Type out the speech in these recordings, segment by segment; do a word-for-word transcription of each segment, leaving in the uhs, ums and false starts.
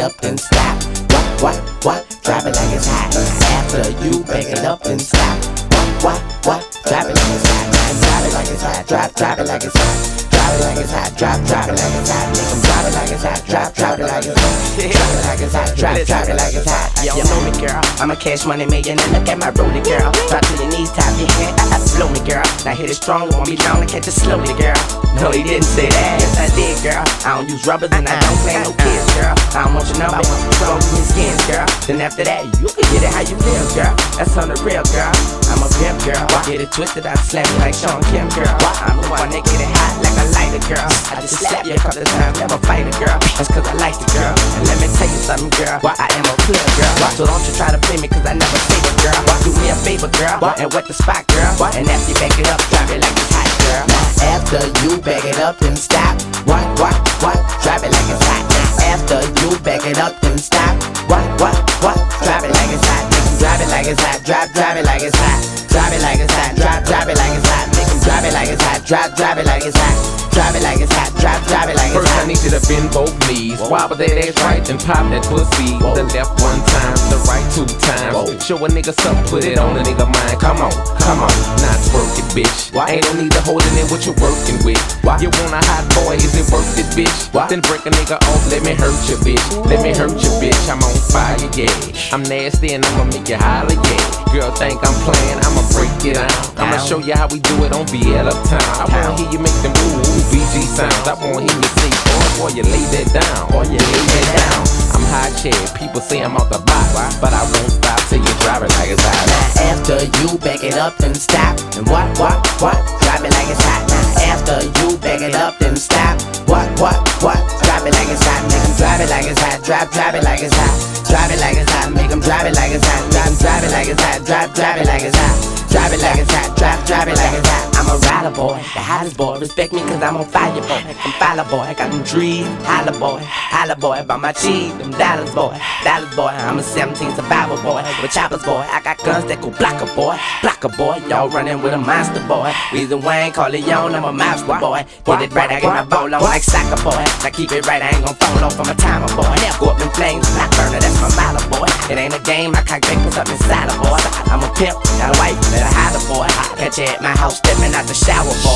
up and stop. What, what, what? Drop it like it's hot. After you back it up and stop. What, what, what? Drop it like it's hot. Drop it like it's hot. Drop, drop it like it's hot. Drop it like it's hot. Drop, drop it like it's hot. Make 'em drop it like it's hot. Drop, drop it like it's hot. Drop it like it's hot. Drop, drop it like it's hot. You know me, girl. I'm a cash money millionaire. Look at my rollie, girl. Drop to your knees, tap your hand. I, I slow me, girl. Now hit it strong, won't be down to catch it slowly, girl. No, he didn't say that. Yes, I did, girl. I don't use rubbers and I don't play no kids, girl. I don't want your number, I want you strong in your skins, girl. Then after that, you can get it how you live, girl. That's on the real, girl. I'm a pimp, girl. Get it twisted, I slap it like Sean Kim, girl. I'm the one that get it hot like a lighter, girl. I just slap you a couple of times, never fight it, girl. That's cause I like it, girl. And let me tell you something, girl. I am a player, girl. So don't you try to play me cause I never save it, girl. Do me a favor, girl, and wet the spot, girl. And after you back it up, drop it like it's hot, girl. After you back it up and stop. What, what, what? Drop it like it's hot. After you back it up and stop. What, what, what? Drop it like it's hot. Make 'em drop it like it's hot. Drop, drop it like it's hot. Drop it like it's hot. Drop, drop it like it's hot. Make 'em drop it like it's hot. Drop, drop it like it's hot. Drop it like it's hot. Drop, drop it like it's hot. First I need you to bend both knees. Wobble that ass right and pop that pussy. The left one time, the right two times. Show a nigga something, put it on a nigga mind. Come on, come on, not twerk it, bitch. Ain't no need to hold it in what you're working with. You want a hot boy, is it worth it, bitch? Then break a nigga off, let me hurt you, bitch. Let me hurt you, bitch. I'm on fire, yeah. I'm nasty and I'ma make you holler, yeah. Girl think I'm playing, I'ma break it down. I'ma show you how we do it on V L Uptown. I wanna hear you make them ooh V G sounds. I wanna hear you say, boy, boy, you lay that down. Boy, you lay that down. I'm hot chair, people say I'm off the box, but I won't stop till you drop it like it's hot. Now after you back it up and stop. And what, what, what? Drop it like it's hot. Now after you back it up and stop. What, what, what? Drop it like it's hot. Make 'em drop it like it's hot. Drop, drop it like it's hot. Drop it like it's hot. Make 'em drop it like it's hot. Drop, drop it like it's hot. Drop, drop it like it's hot. Drop it like it's hot. Drop, drop it like it's hot. I'm a rider boy, the hottest boy. Respect me cause I'm on fire boy. I'm fire boy, I got them dreams. Holla boy, holla boy, by my cheese. Them dollars boy, dollars boy. I'm a seventeen survivor boy, with choppers boy. I got guns that go block a boy, block a boy. Y'all running with a monster boy. Reason Wayne, call it Yon, I'm a monster boy. Get it right, I get my ball on like soccer boy. Now keep it right, I ain't gon' fall off from a timer boy. Never go up in flames, not burner, that's my motto boy. It ain't a game, I can't take what's up inside a boy. I'm a pimp, got a wife, let her holler boy. Catch you at my house, stepping out the shower boy.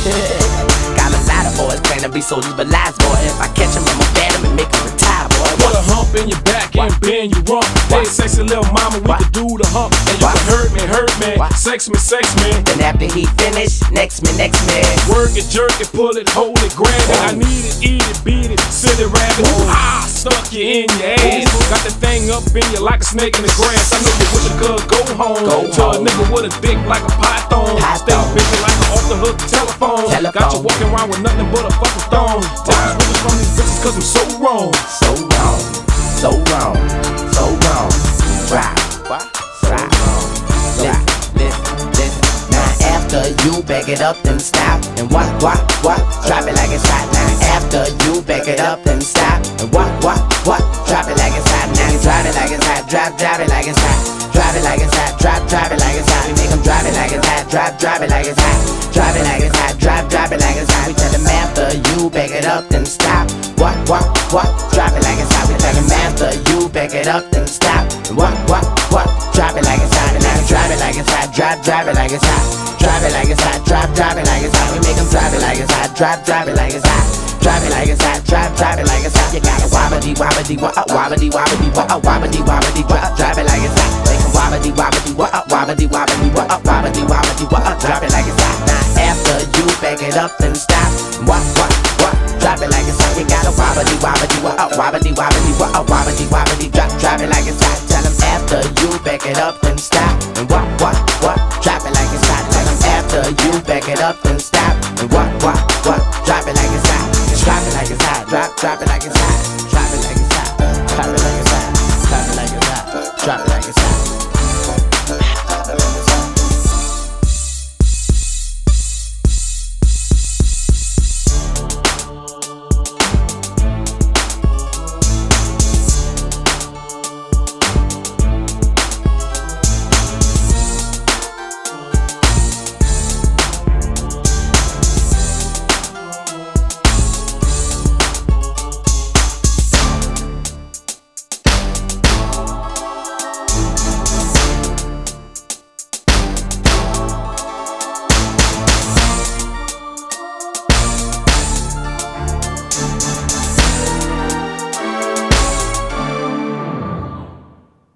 Got a lot of boys claim to be soldiers, but lies boy. If I catch him, I'ma bat him and make him retire boy. Put a hump in your back and bend your rump. Hey, sexy little mama, we can do the hump. And you can hurt me, hurt me, sex me, sex me. Then after he finish, next me, next me. Work it, jerk it, pull it, hold it, grab it. I need it, eat it, beat it, silly rabbit. Ah, stuck you in your ass. Got the thing up in you like a snake in the grass. I know you wish you could go home. Go to home. a nigga with a dick like a python. Stay bitchin' like an off the hook telephone. Telephone. Got you walking around with nothing but a fucking thong. Tell us what is from these bitches cause I'm so wrong. So wrong, so wrong, so wrong. Drop, drop, listen, listen, listen. Now after you back it up and stop. And what, what, what? Drop it like it's hot. Now after you back it up and stop. And what, what, what? Drop it like it's hot. Now you drop it like it's hot. Drop, drop it like it's hot. Drop it like it's hot. Drop, drop it like it's hot. We make 'em drop it like it's hot. Drop, drop it like it's hot. Drop it like it's hot. Drop, drop it like it's hot. We tell them after you back it up and stop. What, what, what? Drop it like it's hot. We tell them after you back it up and stop. What, what, what? Drop it like it's hot. And now we drop it like it's hot. Drop, drop it like it's hot. Drop it like it's hot. Drop, drop it like it's hot. We make 'em drop it like it's hot. Drop, drop it like it's hot. Drop it like it's hot. Drop, drop it like it's hot. You got a wobbly, wobbly, wah, wobbly, wobbly, wah, wobbly, wobbly, wah. Drop it like it's hot. Make 'em wobbly, wobbly, wah, wobbly, wobbly, wah, wobbly, wobbly, wah. Drop it like it's hot. Now after you back it up and stop. What, what, what? Drop it like it's hot. You got a wobbly, wobbly, wah, wobbly, wobbly, wah, wobbly, wobbly, drop, drop it like it's hot. Tell 'em after you back it up and stop. And what, what, what? Drop it like it's hot. Tell 'em after you back it up and stop. And what, what, what? Drop it like it's hot. Drop it like it's hot. Drop, drop it like it's hot. Drop it like it's hot. Drop it like it's hot.